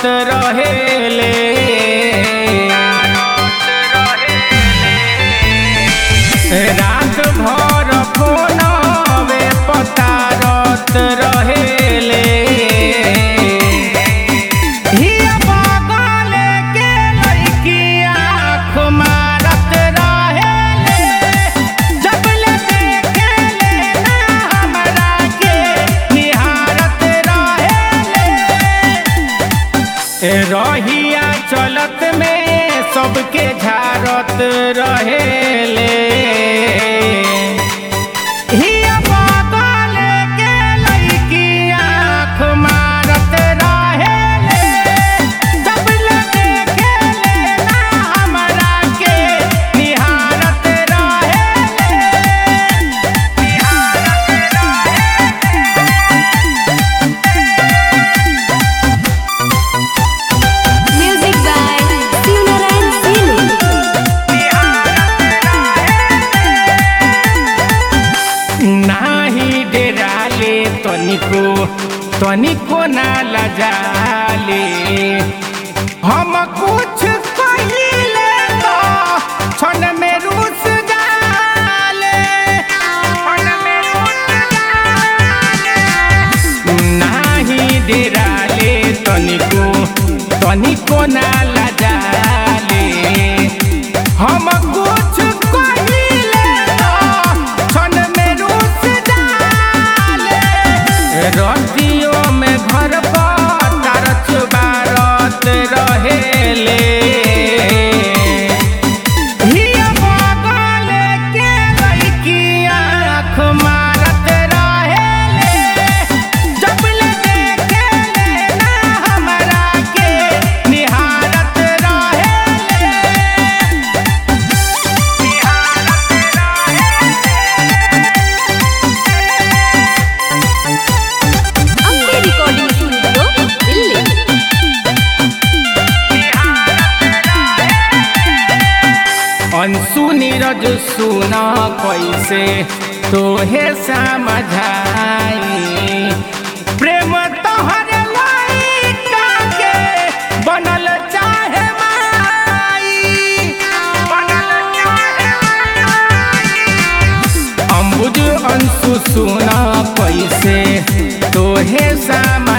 रहेले। रात भर फोनवे पतारत रहेले। हिया बगल के लड़की आँख मारत रहेले। जब ले देखेले ना हमरा के निहारत रहेले। रहिया चलत में सबके झारत रहेले। हिया बगल के लड़की आँख मारत रहेले। जब ले देखेले ना हमरा के निहारत रहेले। Music by Sunarayan Sili. नाही डेराले तनिको ना लजाले। हम कुछ कहिले तो क्षण में रूस जाले। नाही डेराले तनिको ना लजाले। हम कुछ कहिले तो क्षण में रूस जाले। रतियों में घर पर टारच बारत रहेले। हिया बगल के लड़की आँख मारत रहेले। जब ले देखेले ना हमरा के निहारत रहेले। Ambe Recording Studio, Delhi. Anshu Neeraj सुना कैसे तोहे समझाई। प्रेम तोहर लइका के बनल चाहे माई। अंबुज अंशु सुना कैसे तोहे सम